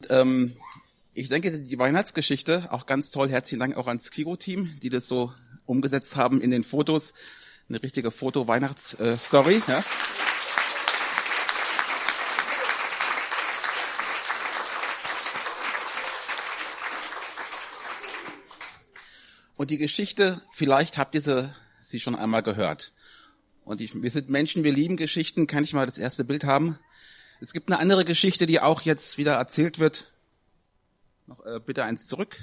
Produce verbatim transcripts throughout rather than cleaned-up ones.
ähm, ich denke, die Weihnachtsgeschichte, auch ganz toll, herzlichen Dank auch ans Kiro-Team, die das so umgesetzt haben in den Fotos. Eine richtige Foto-Weihnachts-Story. Ja. Und die Geschichte, vielleicht habt ihr sie, sie schon einmal gehört. Und ich, wir sind Menschen, wir lieben Geschichten. Kann ich mal das erste Bild haben? Es gibt eine andere Geschichte, die auch jetzt wieder erzählt wird. Noch äh, bitte eins zurück.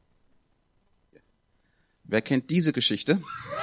Wer kennt diese Geschichte?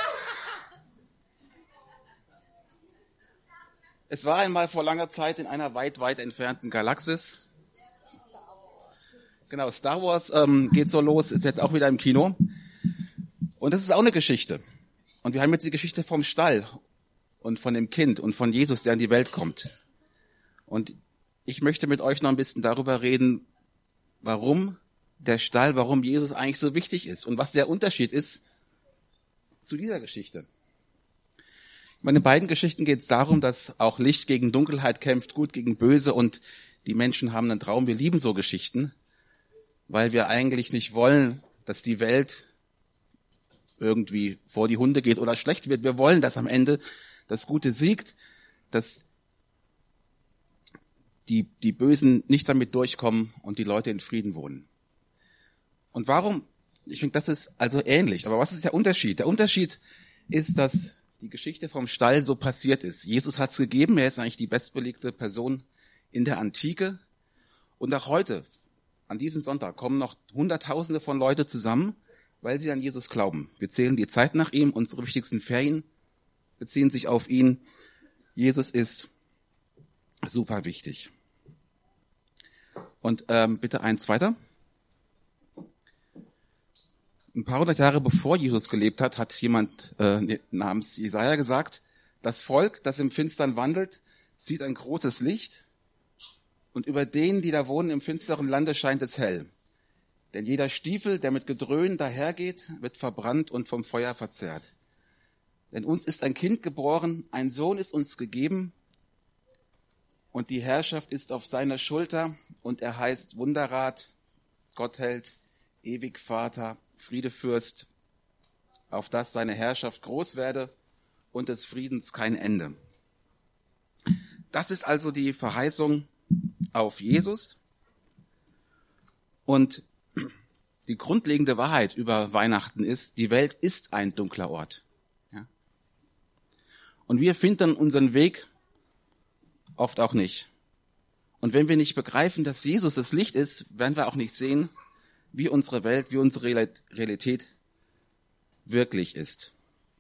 Es war einmal vor langer Zeit in einer weit, weit entfernten Galaxis. Genau, Star Wars ähm, geht so los, ist jetzt auch wieder im Kino. Und das ist auch eine Geschichte. Und wir haben jetzt die Geschichte vom Stall und von dem Kind und von Jesus, der in die Welt kommt. Und ich möchte mit euch noch ein bisschen darüber reden, warum der Stall, warum Jesus eigentlich so wichtig ist und was der Unterschied ist zu dieser Geschichte. In meinen beiden Geschichten geht es darum, dass auch Licht gegen Dunkelheit kämpft, Gut gegen Böse, und die Menschen haben einen Traum. Wir lieben so Geschichten, weil wir eigentlich nicht wollen, dass die Welt irgendwie vor die Hunde geht oder schlecht wird. Wir wollen, dass am Ende das Gute siegt, dass die, die Bösen nicht damit durchkommen und die Leute in Frieden wohnen. Und warum? Ich finde, das ist also ähnlich. Aber was ist der Unterschied? Der Unterschied ist, dass die Geschichte vom Stall so passiert ist. Jesus hat es gegeben. Er ist eigentlich die bestbelegte Person in der Antike. Und auch heute, an diesem Sonntag, kommen noch Hunderttausende von Leuten zusammen, weil sie an Jesus glauben. Wir zählen die Zeit nach ihm. Unsere wichtigsten Ferien beziehen sich auf ihn. Jesus ist super wichtig. Und ähm, bitte eins weiter. Ein paar hundert Jahre bevor Jesus gelebt hat, hat jemand äh, namens Jesaja gesagt: Das Volk, das im Finstern wandelt, sieht ein großes Licht, und über denen, die da wohnen im finsteren Lande, scheint es hell. Denn jeder Stiefel, der mit Gedröhn dahergeht, wird verbrannt und vom Feuer verzehrt. Denn uns ist ein Kind geboren, ein Sohn ist uns gegeben, und die Herrschaft ist auf seiner Schulter, und er heißt Wunderrat, Gottheld, ewig Vater, Friedefürst, auf dass seine Herrschaft groß werde und des Friedens kein Ende. Das ist also die Verheißung auf Jesus. Und die grundlegende Wahrheit über Weihnachten ist, die Welt ist ein dunkler Ort. Ja? Und wir finden unseren Weg oft auch nicht. Und wenn wir nicht begreifen, dass Jesus das Licht ist, werden wir auch nicht sehen, wie unsere Welt, wie unsere Realität wirklich ist.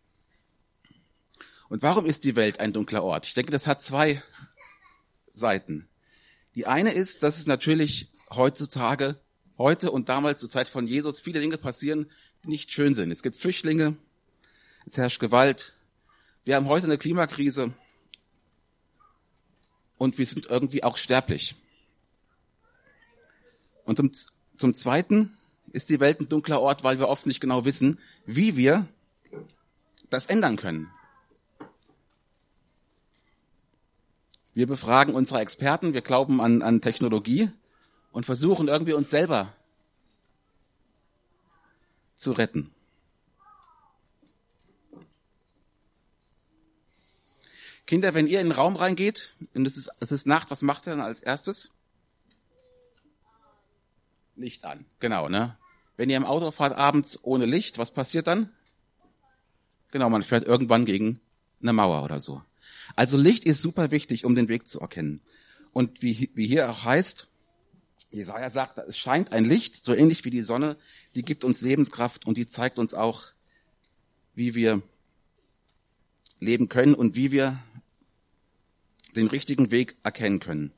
Und warum ist die Welt ein dunkler Ort? Ich denke, das hat zwei Seiten. Die eine ist, dass es natürlich heutzutage, heute und damals zur Zeit von Jesus, viele Dinge passieren, die nicht schön sind. Es gibt Flüchtlinge, es herrscht Gewalt, wir haben heute eine Klimakrise und wir sind irgendwie auch sterblich. Und zum, zum Zweiten ist die Welt ein dunkler Ort, weil wir oft nicht genau wissen, wie wir das ändern können. Wir befragen unsere Experten, wir glauben an, an Technologie und versuchen irgendwie uns selber zu retten. Kinder, wenn ihr in den Raum reingeht und es ist, es ist Nacht, was macht ihr dann als erstes? Licht an, genau, ne? Wenn ihr im Auto fahrt abends ohne Licht, was passiert dann? Genau, man fährt irgendwann gegen eine Mauer oder so. Also Licht ist super wichtig, um den Weg zu erkennen. Und wie, wie hier auch heißt, Jesaja sagt, es scheint ein Licht, so ähnlich wie die Sonne, die gibt uns Lebenskraft und die zeigt uns auch, wie wir leben können und wie wir den richtigen Weg erkennen können.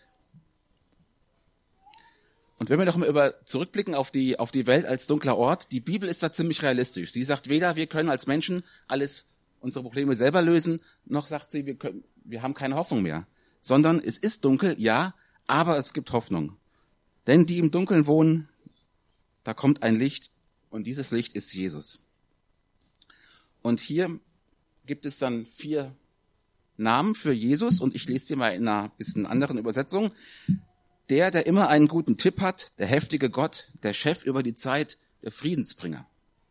Und wenn wir noch mal über zurückblicken auf die, auf die Welt als dunkler Ort, die Bibel ist da ziemlich realistisch. Sie sagt weder, wir können als Menschen alles, unsere Probleme selber lösen, noch sagt sie, wir können, wir haben keine Hoffnung mehr. Sondern es ist dunkel, ja, aber es gibt Hoffnung. Denn die im Dunkeln wohnen, da kommt ein Licht und dieses Licht ist Jesus. Und hier gibt es dann vier Namen für Jesus und ich lese dir mal in einer bisschen anderen Übersetzung. Der, der immer einen guten Tipp hat, der heftige Gott, der Chef über die Zeit, der Friedensbringer.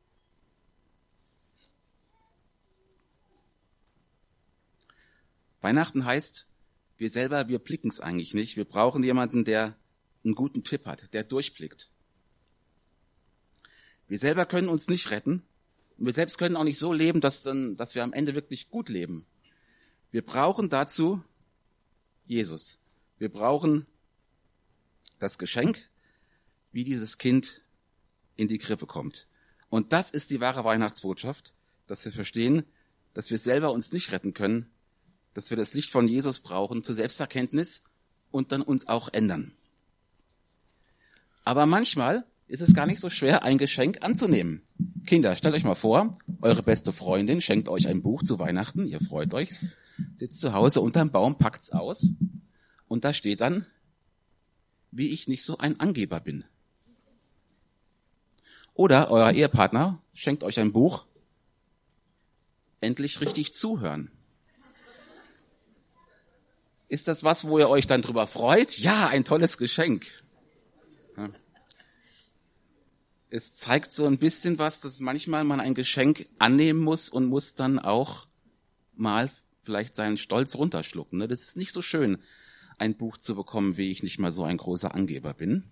Weihnachten heißt, wir selber, wir blicken es eigentlich nicht. Wir brauchen jemanden, der einen guten Tipp hat, der durchblickt. Wir selber können uns nicht retten. Und wir selbst können auch nicht so leben, dass, dann, dass wir am Ende wirklich gut leben. Wir brauchen dazu Jesus. Wir brauchen das Geschenk, wie dieses Kind in die Krippe kommt. Und das ist die wahre Weihnachtsbotschaft, dass wir verstehen, dass wir selber uns nicht retten können, dass wir das Licht von Jesus brauchen zur Selbsterkenntnis und dann uns auch ändern. Aber manchmal ist es gar nicht so schwer, ein Geschenk anzunehmen. Kinder, stellt euch mal vor, eure beste Freundin schenkt euch ein Buch zu Weihnachten, ihr freut euch, sitzt zu Hause unterm Baum, packt's aus und da steht dann, wie ich nicht so ein Angeber bin. Oder euer Ehepartner schenkt euch ein Buch, endlich richtig zuhören. Ist das was, wo ihr euch dann drüber freut? Ja, ein tolles Geschenk. Ja. Es zeigt so ein bisschen was, dass manchmal man ein Geschenk annehmen muss und muss dann auch mal vielleicht seinen Stolz runterschlucken. Das ist nicht so schön, ein Buch zu bekommen, wie ich nicht mal so ein großer Angeber bin.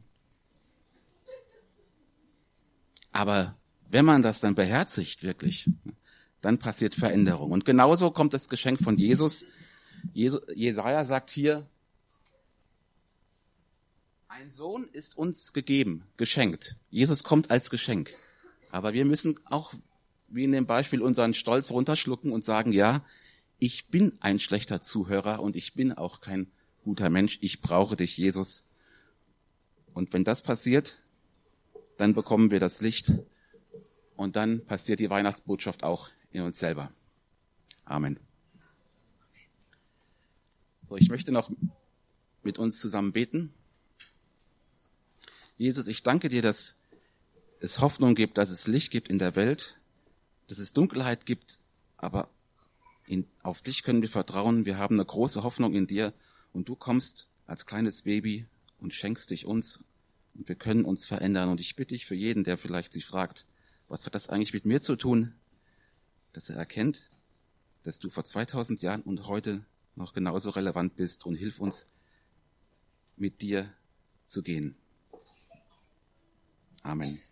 Aber wenn man das dann beherzigt, wirklich, dann passiert Veränderung. Und genauso kommt das Geschenk von Jesus. Jesaja sagt hier, ein Sohn ist uns gegeben, geschenkt. Jesus kommt als Geschenk. Aber wir müssen auch, wie in dem Beispiel, unseren Stolz runterschlucken und sagen, ja, ich bin ein schlechter Zuhörer und ich bin auch kein guter Mensch. Ich brauche dich, Jesus. Und wenn das passiert, dann bekommen wir das Licht und dann passiert die Weihnachtsbotschaft auch in uns selber. Amen. So, ich möchte noch mit uns zusammen beten. Jesus, ich danke dir, dass es Hoffnung gibt, dass es Licht gibt in der Welt, dass es Dunkelheit gibt, aber in, auf dich können wir vertrauen. Wir haben eine große Hoffnung in dir und du kommst als kleines Baby und schenkst dich uns und wir können uns verändern. Und ich bitte dich für jeden, der vielleicht sich fragt, was hat das eigentlich mit mir zu tun, dass er erkennt, dass du vor zweitausend Jahren und heute noch genauso relevant bist und hilf uns, mit dir zu gehen. Amen.